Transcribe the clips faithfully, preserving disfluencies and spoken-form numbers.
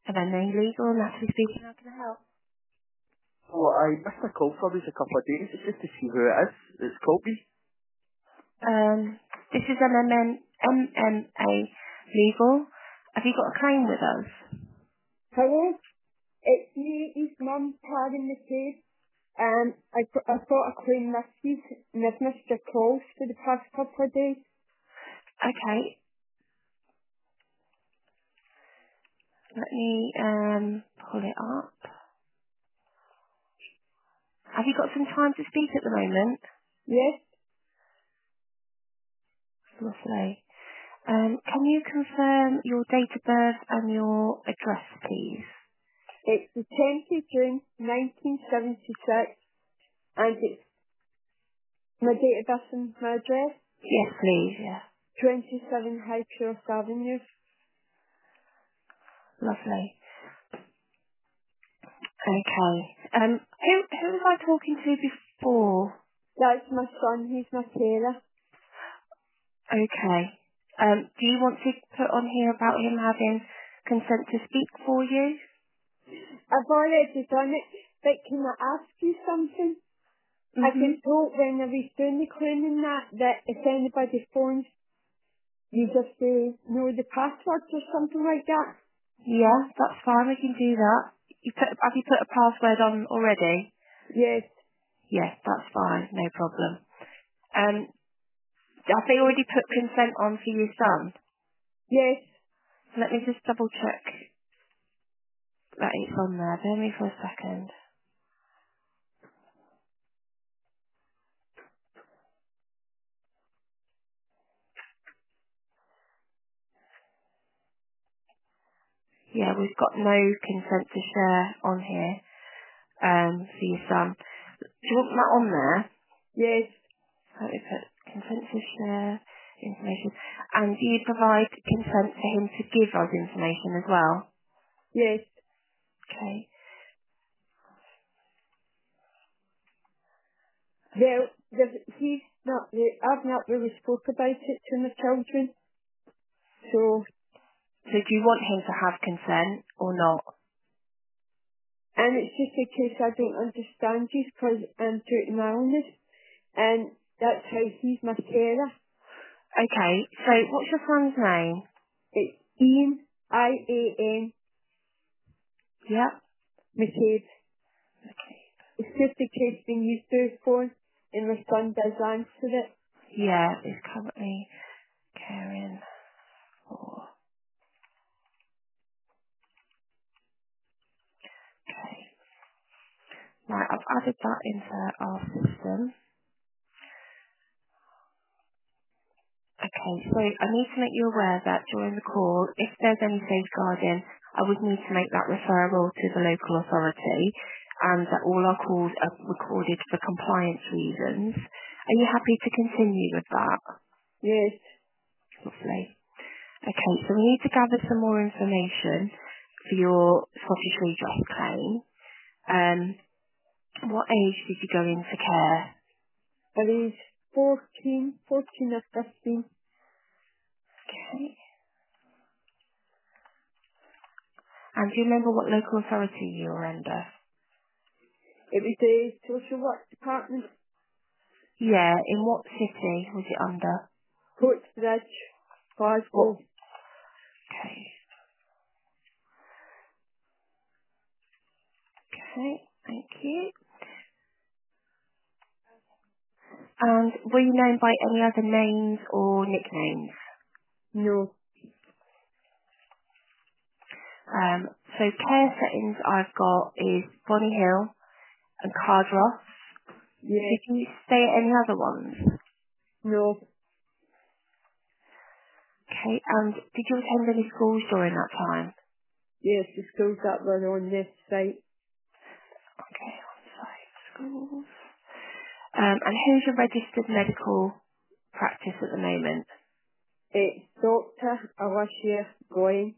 Hello, no legal, Natalie speaking. How can I help? Oh, I missed a call from this a couple of days. It's just to see who it is. It's called me. Um, this is M M N M M A legal. Have you got a claim with us? Hello, it's me, his mum, Karen McCabe. Um, I, got- I got a claim this week and I've missed your calls for the past couple of days. Okay, let me um pull it up. Have you got some time to speak at the moment? Yes, Lovely. Um, can you confirm your date of birth and your address, please? it's the tenth of June nineteen seventy-six and it's my date of birth and my address, Yes, please. Yeah. twenty-seven High Cross Avenue. Lovely. Okay. Um, who who was I talking to before? That's my son, he's my carer. Okay. Um, do you want to put on here about him having consent to speak for you? I've already done it, but can I ask you something? I Mhm. can told when I was doing the cleaning that, that if anybody phones, you just uh, know the password or something like that. Yeah, that's fine. We can do that. You put have you put a password on already? Yes, Yes, that's fine. No problem. Um, have they already put consent on for your son? yes, Let me just double check that it's on there. Bear me for a second. Yeah, we've got no consent to share on here um, for your son. Do you want that on there? yes, So we put consent to share information. And do you provide consent for him to give us information as well? yes. Okay. Well, the- he's not, re- I've not really spoke about it to my children, so, So do you want him to have consent or not? and it's just in case I don't understand you because I'm doing my illness, and that's how he's my carer. Okay. So what's your son's name? It's Ian, I A N, Yep. McCabe. Okay. It's just in case when you do phone and my son does answer it. Yeah, is currently caring for. Okay. Right, I've added that into our system. Okay, so I need to make you aware that during the call, if there's any safeguarding, I would need to make that referral to the local authority and that all our calls are recorded for compliance reasons. Are you happy to continue with that? Yes, Lovely. Okay, so we need to gather some more information for your Scottish redress claim. Um, what age did you go into care? I was fourteen, fourteen or fifteen. Okay. And do you remember what local authority you were under? It was the social work department, Yeah, in what city was it under? Coatbridge, What? Glasgow. Okay. Okay, thank you. And were you known by any other names or nicknames? No. Um, so care settings I've got is Bonny Hill and Cardross. Yes. Did you stay at any other ones? No. Okay, and did you attend any schools during that time? Yes, the schools that were on this site. Okay, on-site schools. Um, and who's your registered medical practice at the moment? It's Doctor Alicia Goying.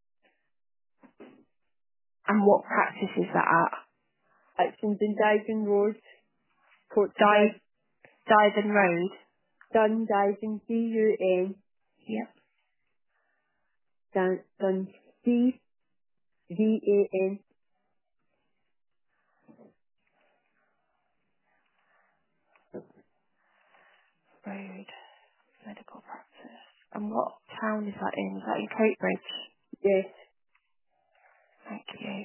And what practice is that at? It's in Dundiving Road, Coatbridge. Di- Diven Road? Dundiving, D U N, Yep. Dun, Dun, D, V A N. Road Medical Practice. And what town is that in? Is that in Coatbridge? Yes. Thank you.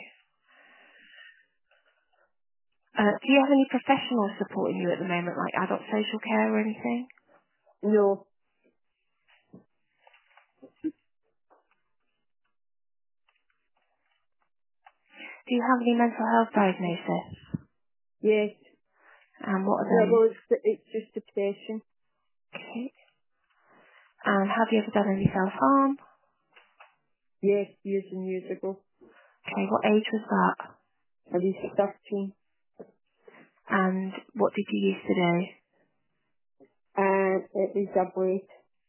Uh, do you have any professionals supporting you at the moment, like adult social care or anything? No. Do you have any mental health diagnosis? Yes. And what are Yeah, them? well, it's, it's just depression. Okay. And have you ever done any self-harm? Yes, years and years ago. Okay, what age was that? I was thirteen. And what did you used to do? And it was a blade.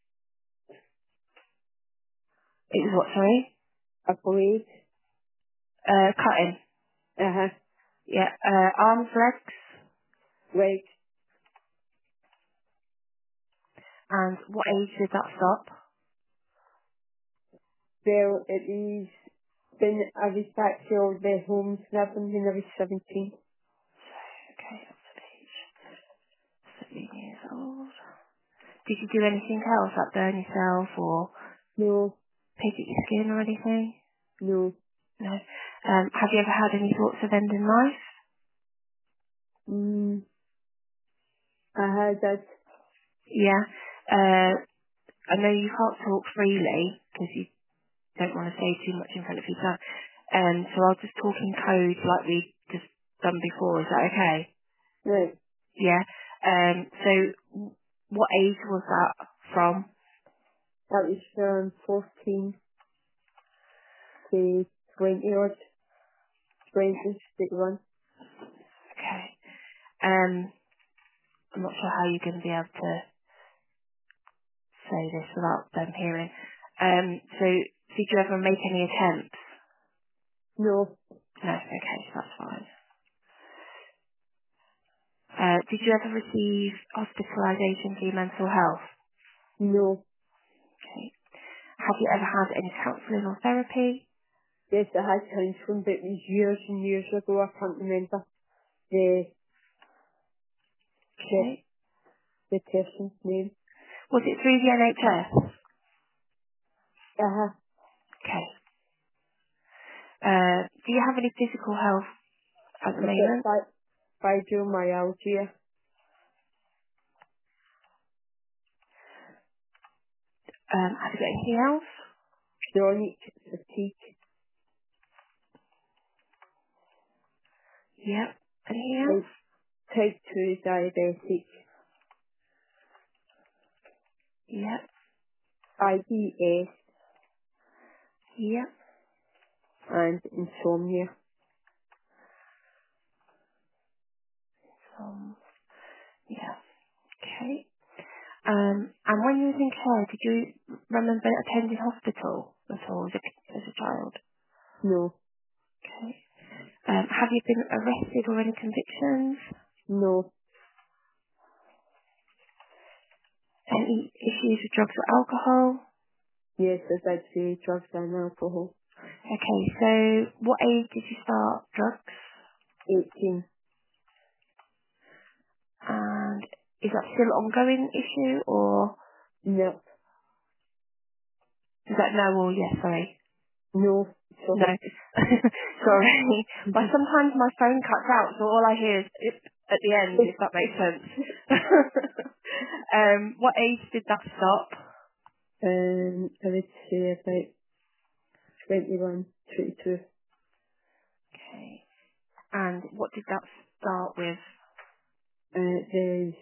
It was what, sorry? A blade. Uh, cutting. Uh-huh. Yeah, uh, arms, legs. Like, And what age did that stop? well, it was, then I was back to all the homes and everything when I was seventeen. Okay, up to age seventeen years old. Did you do anything else, like burn yourself or No, pick at your skin or anything? no. No. Um, have you ever had any thoughts of ending life? Mm, I had that. Yeah. Uh, I know you can't talk freely because you don't want to say too much in front of yourself. Um, so I'll just talk in code like we just done before. Is that okay? Right. Yeah. Um, so w- what age was that from? That was from fourteen to twenty odd. twenty, thirty-one. Okay. Um, I'm not sure how you're going to be able to say this without them hearing. Um, so did you ever make any attempts? No, No. Okay, so that's fine. Uh, did you ever receive hospitalisation for your mental health? no. Okay. Have you ever had any counselling or therapy? Yes, I had counselling, but it was years and years ago. I can't remember the, the, Okay. the person's name. Was it through the N H S? Uh-huh. Okay. Uh, do you have any physical health at the I've got moment? fi- fibromyalgia, Um, have you got anything else? chronic fatigue, Yep. Anything else? type type two diabetic, Yep. I B S, Yep. and insomnia. Um, yeah. Okay. Um, and when you was in care, did you remember attending hospital at all as a, as a child? No, Okay. Um, have you been arrested or any convictions? no. Any issues with drugs or alcohol? Yes, I did say drugs and alcohol. Okay, so what age did you start drugs? eighteen. And is that still an ongoing issue or No, is that no or yes, sorry? no, No. sorry. Sorry. But sometimes my phone cuts out, so all I hear is it at the end, if that makes sense. um, what age did that stop? um, I would say about twenty-one, twenty-two. Okay. And what did that start with? Uh, there's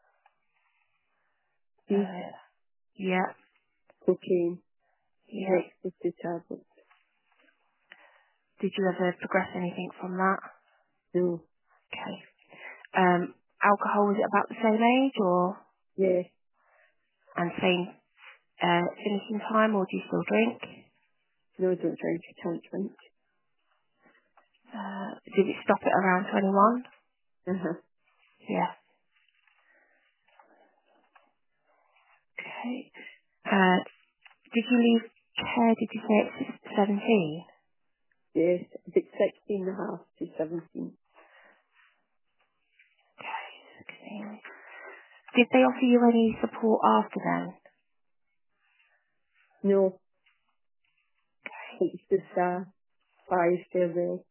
speed, Uh, yeah, cocaine, yeah. ecstasy tablets. Did you ever progress anything from that? No, Okay. Um, alcohol, was it about the same age or, yeah, and same, uh, finishing time or do you still drink? no, don't drink, I can't drink. Uh, did it stop at around twenty-one? Uh-huh. Yeah. Okay. Uh, did you leave care, did you say at seventeen? Yes, about sixteen and a half to seventeen. Okay, sixteen. Did they offer you any support after then? No, Okay. it's just uh, five survey.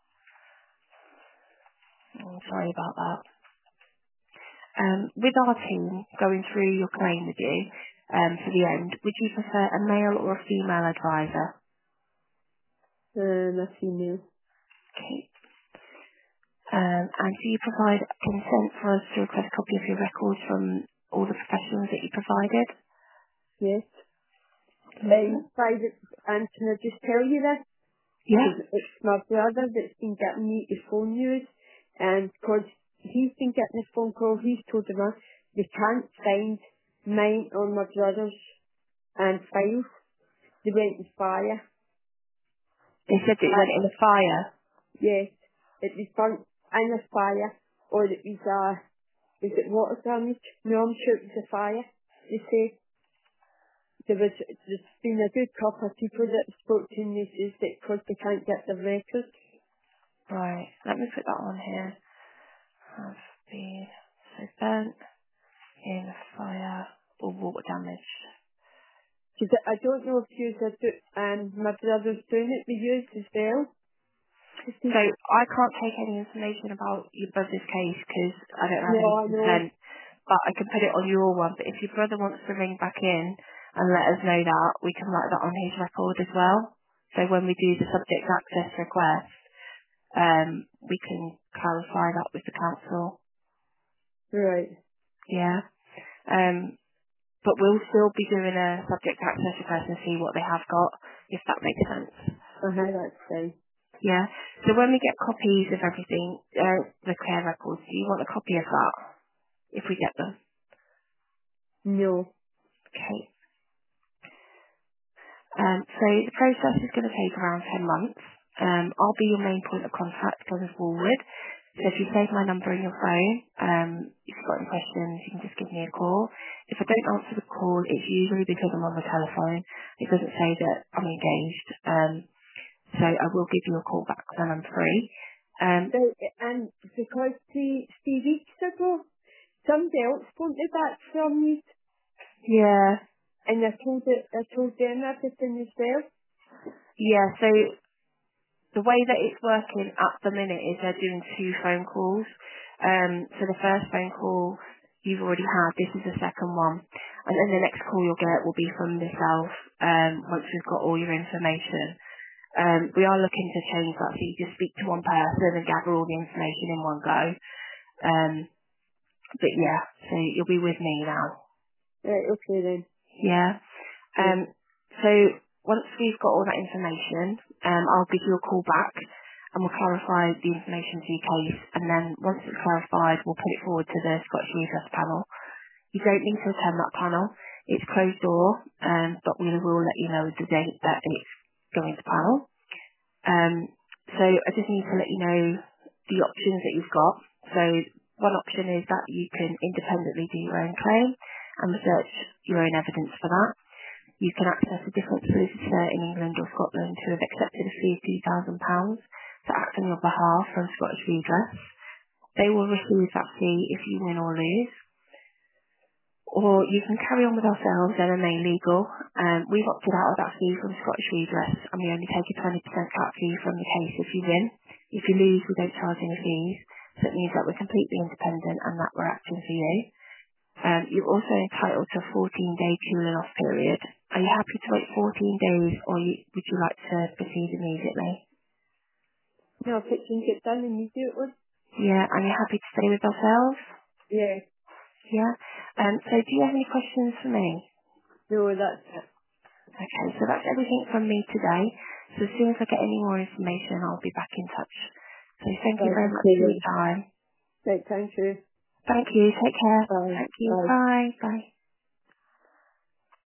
I'm sorry about that. Um, with our team going through your claim with you um, for the end, would you prefer a male or a female advisor? Um, a female. Okay. Um, and do you provide consent for us to request a copy of your records from all the professionals that you provided? Yes. Um, Lovely. private, and can I just tell you this? Yeah. Because it's my brother that's been getting me the phone news, and because he's been getting the phone call, he's told them uh, they can't find mine or my brother's and files. They went in fire. They said that it Uh, went in the fire. yes, it was burnt in a fire, or it was uh, is it water damage? No, I'm sure it was a fire. They say there was there's been a good couple of people that spoke to me says that because they can't get the records. Right. Let me put that on here. Have been so burnt in fire or water damage. Because I don't know if you are do, and my brother's doing it with you as well. You So see? I can't take any information about your brother's case because I don't have No, any I know. consent, but I can put it on your one. But if your brother wants to ring back in and let us know that, we can write that on his record as well. So when we do the subject access request, um, we can clarify that with the council. Right. Yeah. Um, but we'll still be doing a subject access request and see what they have got, if that makes sense. Uh huh. That's fine. Yeah. So when we get copies of everything, uh, the care records, do you want a copy of that if we get them? No. Okay. Um, so the process is going to take around ten months. Um, I'll be your main point of contact going forward. So if you save my number in your phone, um, if you've got any questions, you can just give me a call. If I don't answer the call, it's usually because I'm on the telephone. It doesn't say that I'm engaged. Um, so I will give you a call back when I'm free. Um, So, and because three, three weeks ago, somebody else phoned me back from you, yeah, and I told it, I told them everything as well. yeah. So the way that it's working at the minute is they're doing two phone calls. Um, so the first phone call you've already had, this is the second one. And then the next call you'll get will be from myself um, once we've got all your information. Um, we are looking to change that so you just speak to one person and gather all the information in one go. Um, but yeah, so you'll be with me now. Right, okay then. Yeah. Yeah. Um, so once we've got all that information, um, I'll give you a call back and we'll clarify the information to your case. And then once it's clarified, we'll put it forward to the Scottish Redress panel. You don't need to attend that panel. It's closed door, um, but we will let you know the date that it's going to panel. Um, so I just need to let you know the options that you've got. So one option is that you can independently do your own claim and research your own evidence for that. You can access a different solicitor in England or Scotland who have accepted a fee of two thousand pounds to act on your behalf from Scottish Redress. They will receive that fee if you win or lose. Or you can carry on with ourselves, M M A Legal. Um, we've opted out of that fee from Scottish Redress and we only take a twenty percent cut fee from the case if you win. If you lose, we don't charge any fees. So it means that we're completely independent and that we're acting for you. Um, you're also entitled to a fourteen-day cooling off period. Are you happy to wait fourteen days, or you, would you like to proceed immediately? No, if it can get done immediately. Yeah, and you're happy to stay with ourselves? Yeah. Yeah. Um, so do you have any questions for me? No, that's it. Okay, so that's everything from me today. So as soon as I get any more information, I'll be back in touch. So thank you Right, very much okay for your then. time. Right, thank you. Thank you. Take care. Bye. Thank you. Bye. Bye. Bye.